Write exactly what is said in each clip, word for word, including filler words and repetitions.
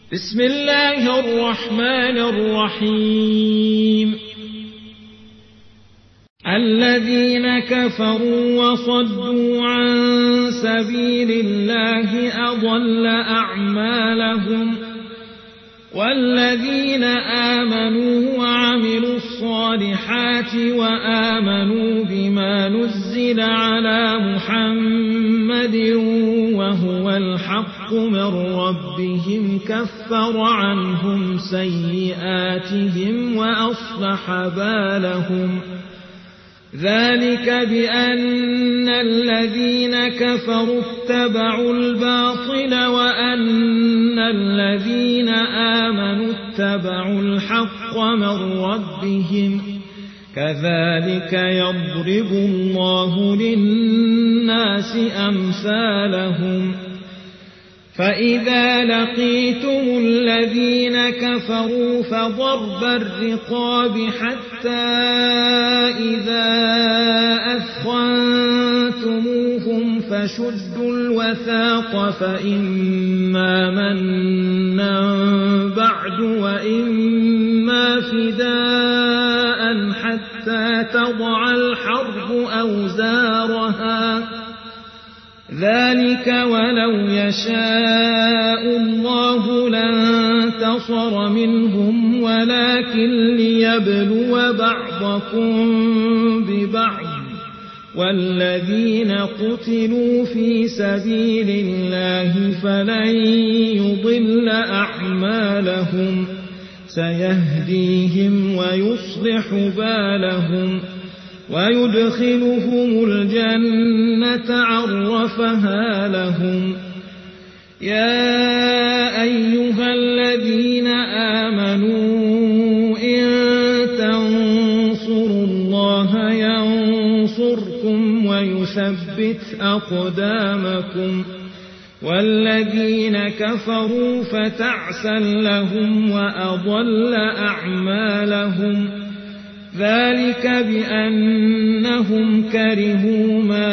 بسم الله الرحمن الرحيم الذين كفروا وصدوا عن سبيل الله أضل أعمالهم والذين آمنوا وعملوا الصالحات وآمنوا بما نزل على محمد وهو الحق من ربهم كفر عنهم سيئاتهم وأصلح بالهم ذلك بأن الذين كفروا اتبعوا الباطل وأن الذين آمنوا اتبعوا الحق من ربهم كذلك يضرب الله للناس أمثالهم فإذا لقيتم الذين كفروا فضرب الرقاب حتى إذا أثخنتموهم فشدوا الوثاق فإما منا بعد وإما فداء حتى تضع الحرب أوزارها ذلك ولو يشاء الله لانتصر منهم ولكن ليبلو بعضكم ببعض والذين قتلوا في سبيل الله فلن يضل أعمالهم سيهديهم ويصلح بالهم ويدخلهم الجنة عرفها لهم يا أيها الذين آمنوا إن تنصروا الله ينصركم ويثبت أقدامكم والذين كفروا فتعسا لهم وأضل أعمالهم ذلك بأنهم كرهوا ما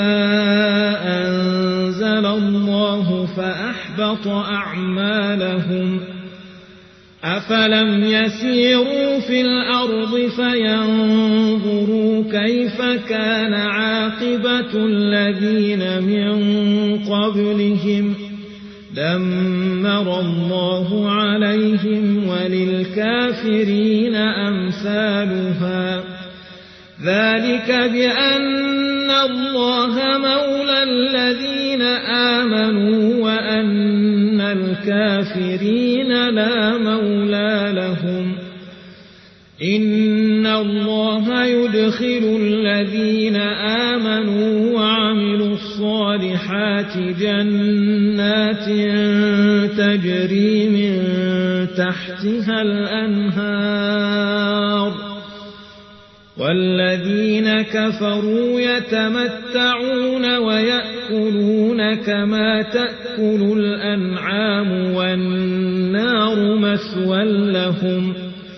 أنزل الله فأحبط أعمالهم أفلم يسيروا في الأرض فينظروا كيف كان عاقبة الذين من قبلهم دمر الله عليهم وللكافرين أمثالها ذلك بأن الله مولى الذين آمنوا وأن الكافرين لا مولى لهم إن الله يدخل الذين آمنوا وعملوا الصالحات جنات تجري من تحتها الأنهار والذين كفروا يتمتعون ويأكلون كما تأكل الأنعام والنار مثوى لهم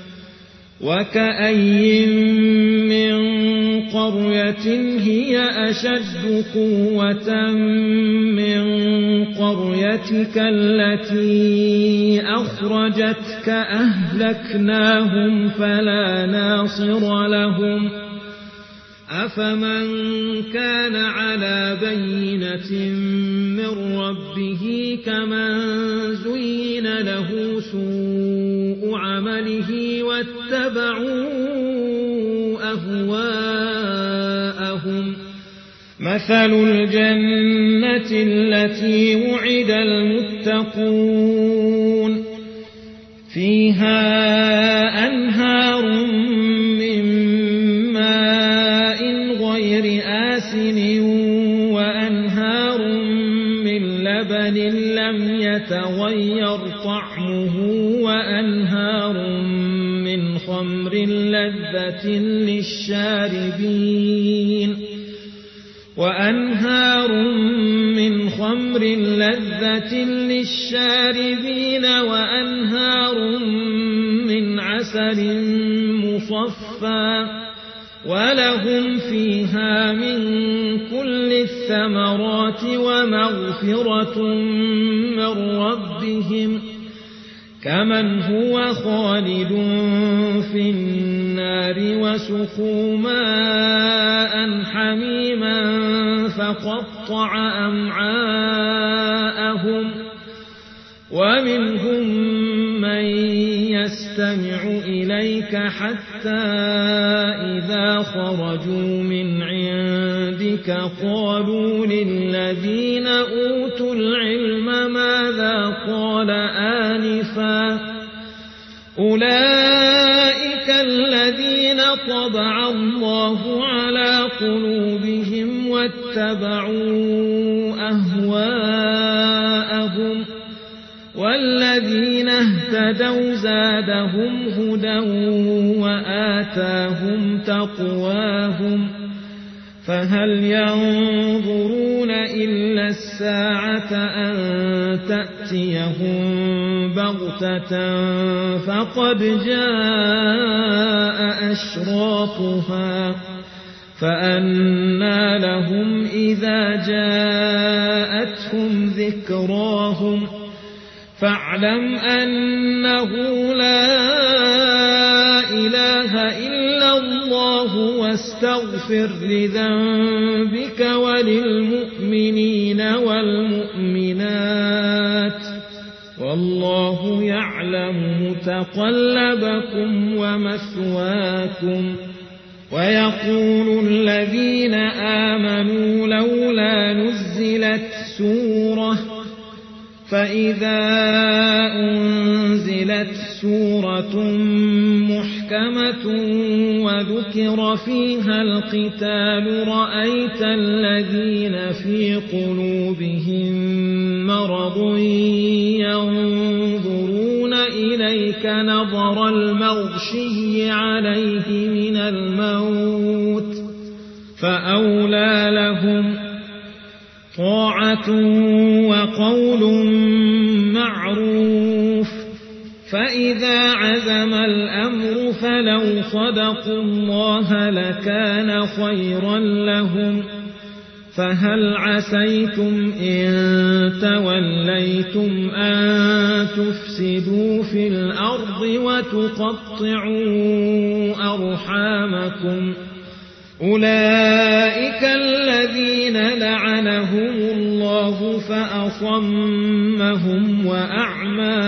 وكأي من قرية هي أشد قوة من قريتك التي أخرجتك أهلكناهم فلا ناصر لهم أفمن كان على بينة من ربه كمن زين له سوء عمله واتبعوا أهواءهم مثل الجنة التي وعد المتقون فيها أنهار من ماء غير آسن وأنهار من لبن لم يتغير طعمه وأنهار من خمر لذة للشاربين وأنهار من خمر لذة للشاربين وأنهار من عسل مصفى ولهم فيها من كل الثمرات ومغفرة من ربهم كمن هو خالد في النار وسقوا ماء حميما فقطع أمعاءهم ومنهم من يستمع إليك حتى إذا خرجوا من عندك قالوا للذين أوتوا العلم ماذا قال آنفا أولئك الذين طبع الله على قلوبهم واتبعوا أهواءهم والذين اهتدوا زادهم هدى وآتاهم تقواهم فهل ينظرون إلا الساعة أن تأتيهم بغتة فقد جاء أشراطها فأنى لهم إذا جاءتهم ذكراهم فاعلم أنه لا إله إلا الله واستغفر لذنبك وللمؤمنين والمؤمنات والله يعلم متقلبكم ومثواكم ويقول الذين آمنوا لولا نزلت سورة فإذا أنزلت سورة محكمة وذكر فيها القتال رأيت الذين في قلوبهم مرض ينظرون إليك نظر المغشي عليه من الموت فأولى لهم طاعة وقول معروف فإذا عزم الأمر فلو صدقوا الله لكان خيرا لهم فهل عسيتم إن توليتم أن تفسدوا في الأرض وتقطعوا أرحامكم أولئك الذين لعنهم الله فأصمهم وأعمى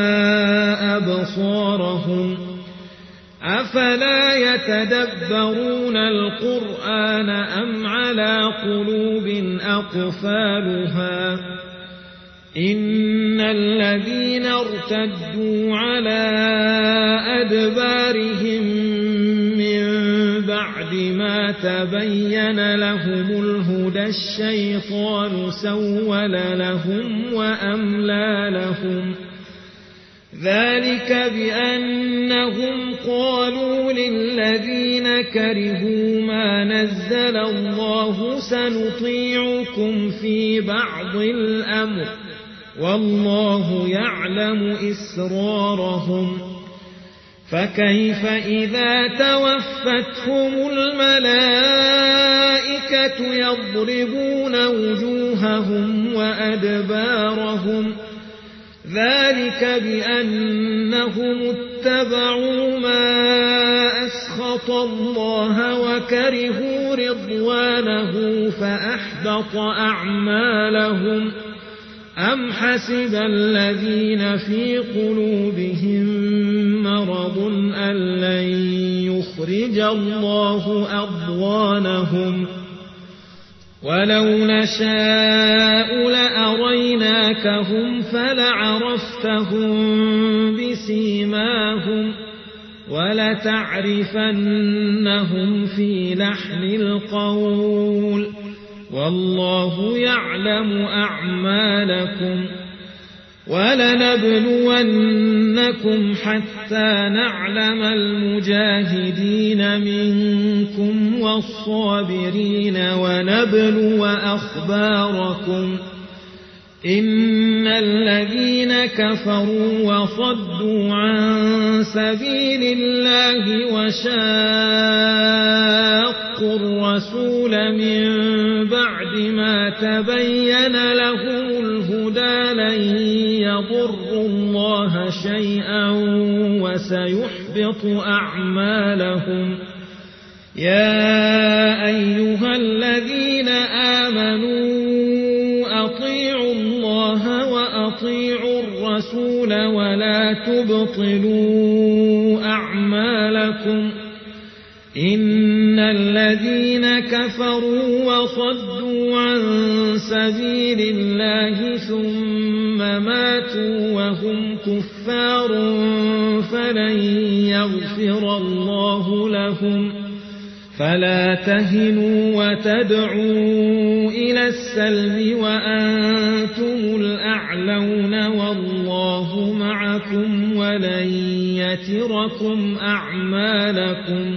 أبصارهم أفلا يتدبرون القرآن أم على قلوب أقفالها إن الذين ارتدوا على أدبارهم من بعد ما تبين لهم الهدى الشيطان سول لهم وأملى لهم ذلك بأنهم قالوا للذين كرهوا ما نزل الله سنطيعكم في بعض الأمر والله يعلم إسرارهم فكيف إذا توفتهم الملائكة يضربون وجوههم وأدبارهم ذلك بأنهم اتبعوا ما أسخط الله وكرهوا رضوانه فأحبط أعمالهم أم حسب الذين في قلوبهم مرض أن لن يخرج الله أضغانهم ولو نشاء لأريناكهم فلعرفتهم بسيماهم ولتعرفنهم في لحن القول والله يعلم أعمالكم ولنبلونكم حتى نعلم المجاهدين منكم والصابرين ونبلو أخباركم إن الذين كفروا وصدوا عن سبيل الله وشاقوا الرسول من بعد ما تبين لهم الهدى لن يضروا الله شيئا وسيحبط أعمالهم. يا أيها الذين آمنوا أطيعوا الله وأطيعوا الرسول ولا تبطلوا أعمالكم. إن الذين كفروا وصدوا عن سبيل الله ثم ماتوا وهم كفار فلن يغفر الله لهم. فلا تهنوا وتدعوا إلى السلم وأنتم الأعلون والله معكم ولن يتركم أعمالكم.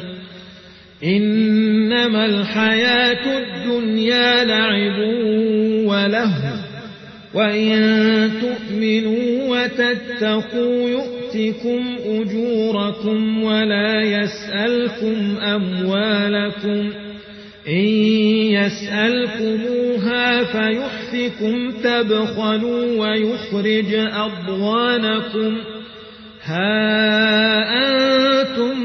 إنما الحياة الدنيا لعب ولهو وإن تؤمنوا وتتقوا يؤتكم أجوركم ولا يسألكم أموالكم. إن يسألكموها فيحفكم تبخلوا ويخرج أضغانكم. ها أنتم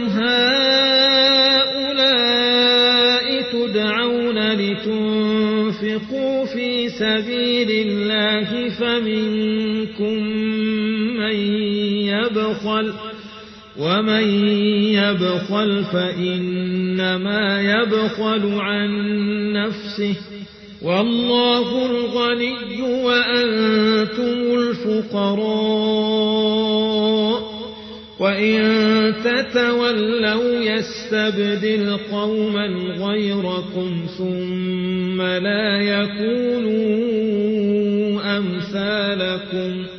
هؤلاء تدعون لتنفقوا في سبيل الله فمنكم من يبخل ومن يبخل فإنما يبخل عن نفسه والله الغني وأنتم الفقراء. وإن تتولوا يستبدل قوما غيركم ثم لا يكونوا أمثالكم.